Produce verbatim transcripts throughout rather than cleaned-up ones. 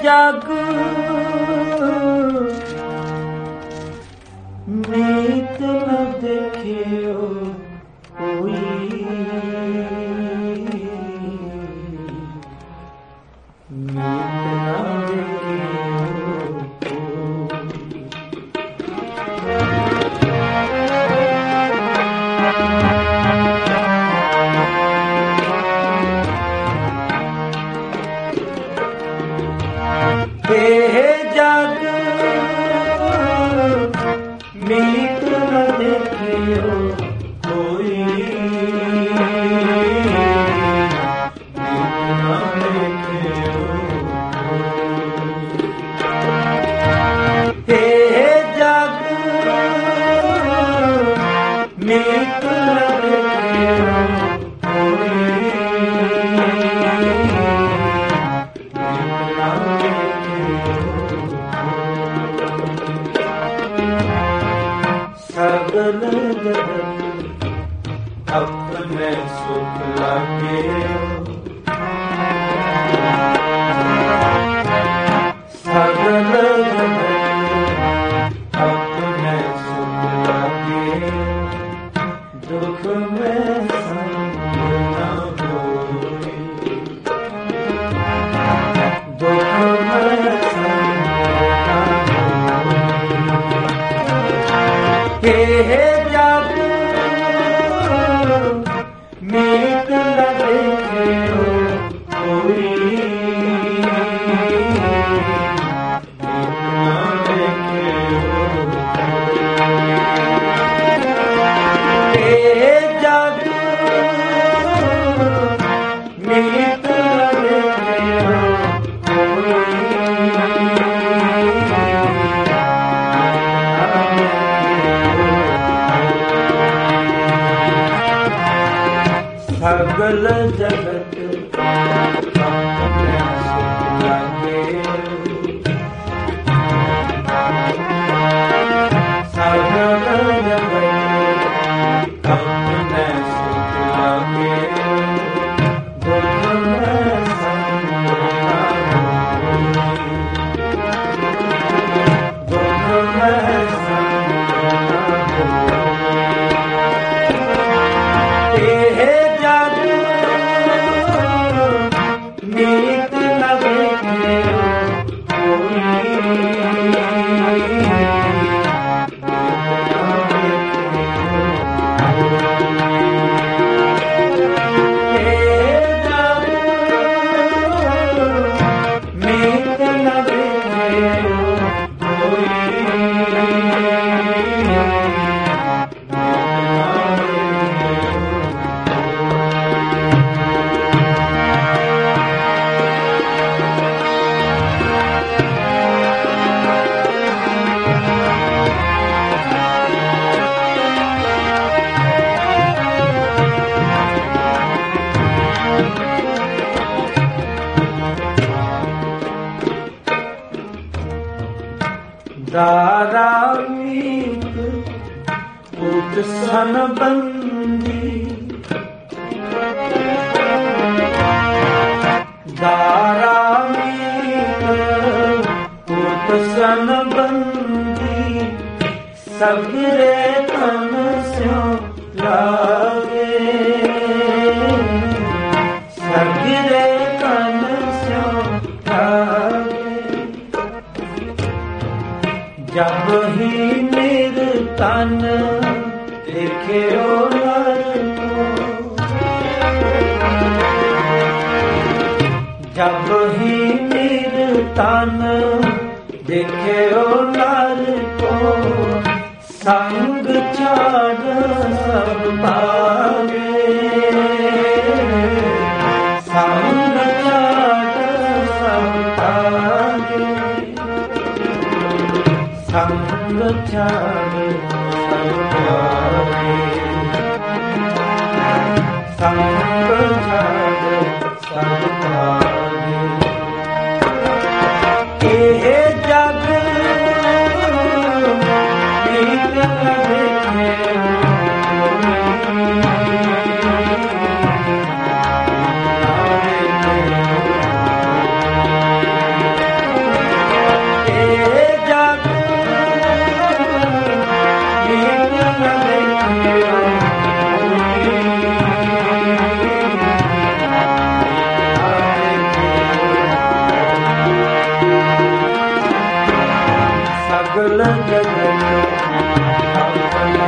ਜਗ ਨੀਤ ਨ ਦੇਖਿਓ ਕੋਈ, ਨੀਤ ਨ ਦੇਖਿਓ ਕੋਈ। ਇਹ ਜਗ ਨੀਤ ਨ ਦੇਖਿਓ ਕੋਈ, ਨੀਤ ਨ ਦੇਖਿਓ ਕੋਈ। ਇਹ ਜਗ ਨੀਤ ਨ ਦੇਖਿਓ ਕੋਈ, ਸਗਲ ਜਗਤ ਆਪਣੇ ਸੁਖ ਲਾਗਿਓ, ਸਗਲ ਜਗਤ ਆਪਣੇ ਸੁਖ ਲਾਗਿਓ, ਦੁਖ ਮੈਂ ਸੰਗ ਨਾ ਹੋਏ, ਦੁਖ ਮੈਂ ਸੰਗ ਨਾ ਹੋਏ। ਇਹ ਜਗ ਨੀਤ ਨ ਦੇਖਿਓ ਕੋਈ, ਨੀਤ ਨ ਦੇਖਿਓ ਕੋਈ। ਇਹ ਜਗ ਨੀਤ ਨ ਦੇਖਿਓ ਕੋਈ, ਸਗਲ ਜਗਤ ਆਪਣੇ ਸੁਖ ਲਾਗਿਓ, ਸਗਲ ਜਗਤ ਆਪਣੇ ਸੁਖ ਲਾਗਿਓ, ਦੁਖ ਮੈਂ ਸੰਗ ਨਾ ਹੋਏ, ਦੁਖ ਮੈਂ ਸੰਗ ਨਾ ਹੋਏ। ਇਹ ਜਗ ਨੀਤ ਨ ਦੇਖਿਓ ਕੋਈ, ਇਹ ਜਗ ਨੀਤ ਨ ਦੇਖਿਓ ਕੋਈ, ਦਾਰਾ ਮੀਤ ਪੁੱਤ ਸਨ ਬੰਦੀ, ਦਾਰਾ ਮੀਤ ਪੁੱਤ ਸਨ ਬੰਦੀ, ਸਗਰੇ ਤਨ ਸਿਉ ਲਾਗੇ, ਸਗਰੇ ਤਨ ਸਿਉ ਲਾਗੇ। ਜਬ ਹੀ ਮੇਰੇ ਤਨ ਦੇਖਿਓ ਨਰ ਕੋ, ਜਬ ਹੀ ਮੇਰੇ ਤਨ ਦੇਖਿਓ ਨਰ ਕੋ, ਸੰਗ ਛਾੜ ਸਭ ਭਾਗੇ, ਸੰਗ ਛਾੜ ਸਭ ਭਾਗੇ, ਸੰਗ ਛਾੜ ਸਭ ਭਾਗੇ, ਸੰਗ ਛਾੜ ਸਭ ਭਾਗੇ। ਇਹ ਜਗ ਨੀਤ ਨ ਦੇਖਿਓ ਕੋਈ, सकल जगत अपने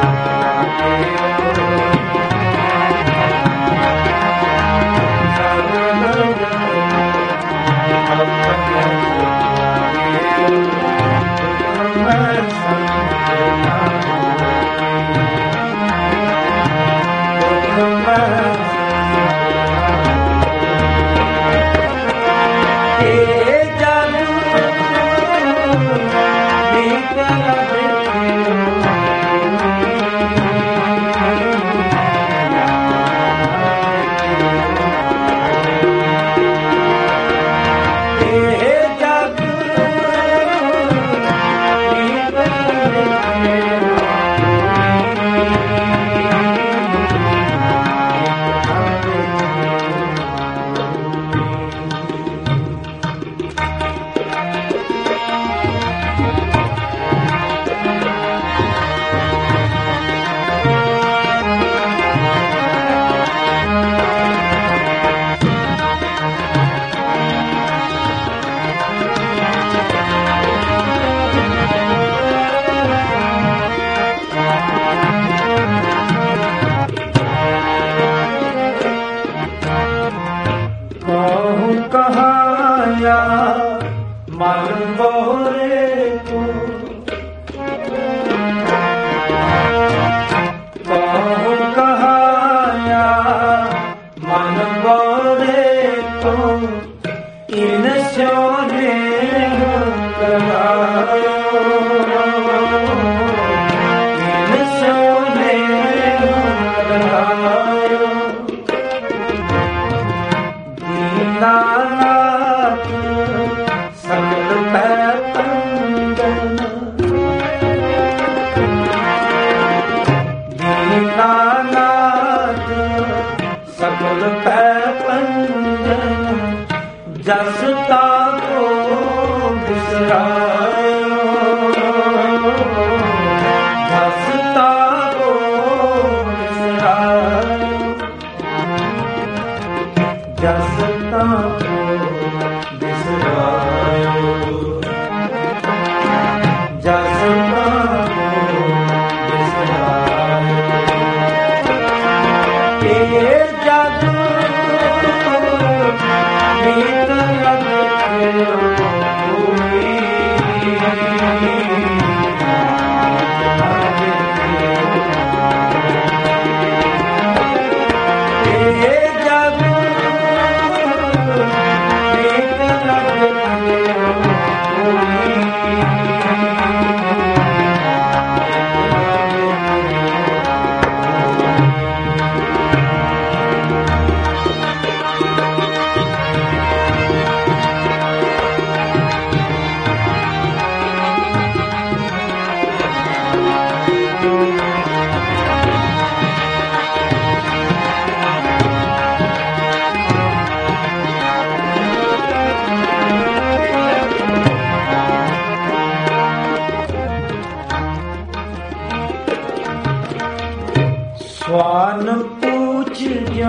स्वान पूछ जो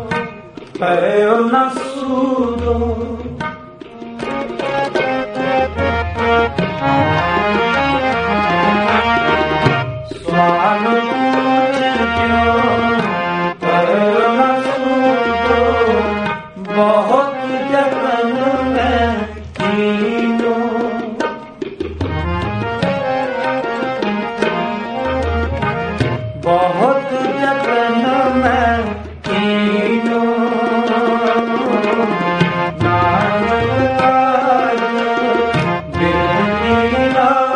पयो न सूदो स्वान पूछ जो पयो न सूदो बहुत जतन में कीनो बहुत जतन में कीनो नानक लाज बिन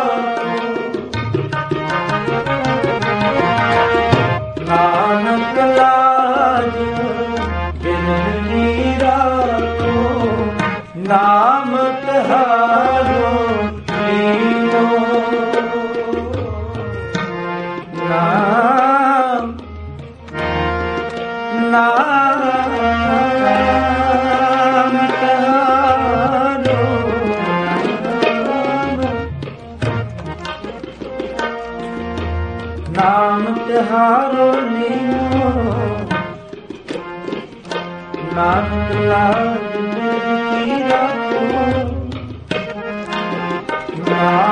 नानक लाज बिन नाम तहारो लीनो नाम नाम तहारो नाम तहारो लीनो नानक लाज नाम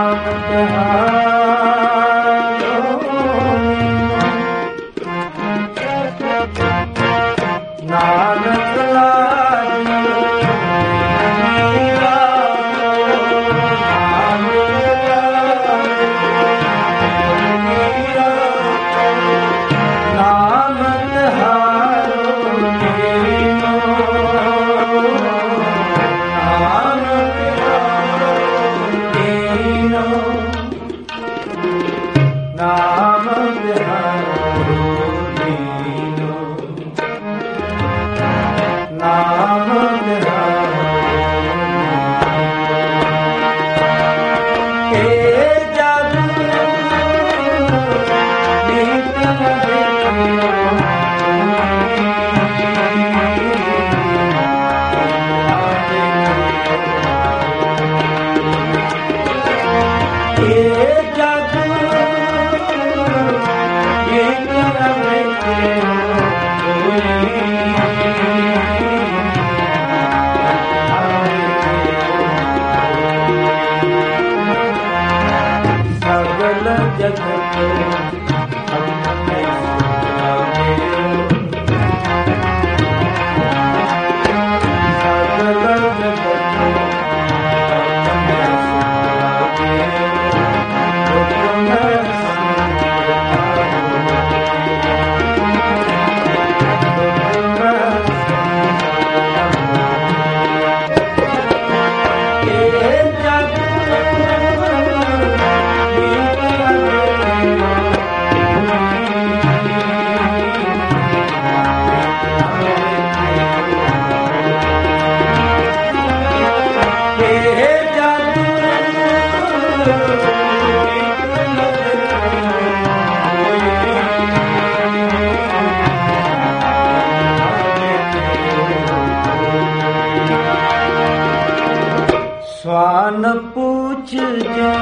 स्वान पूछ जो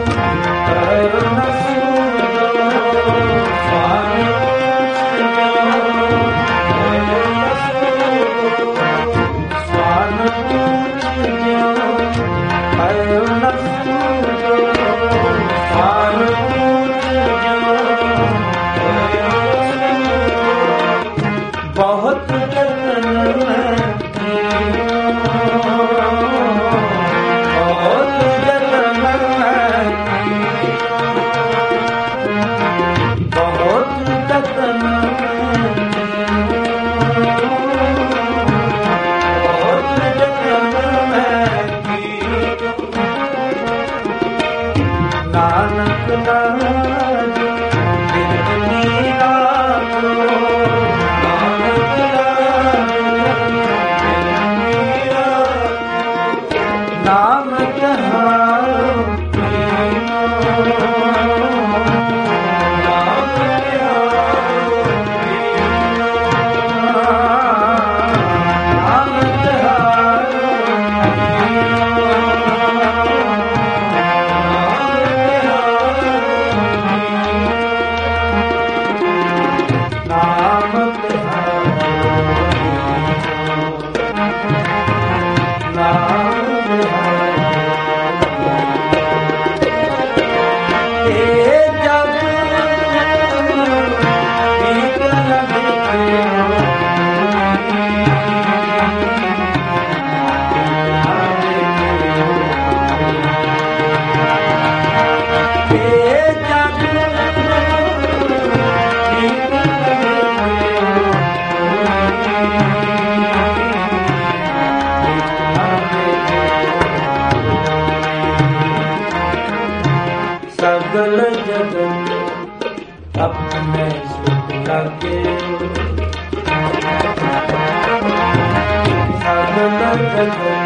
कर न सूझो, स्वान पूछ जो कर न सूझो, स्वान पूछ जो कर न सूझो, स्वान पूछ जो कर न सूझो। बहुत जतन में सकल जगत अपने सुख लगे, सकल जगत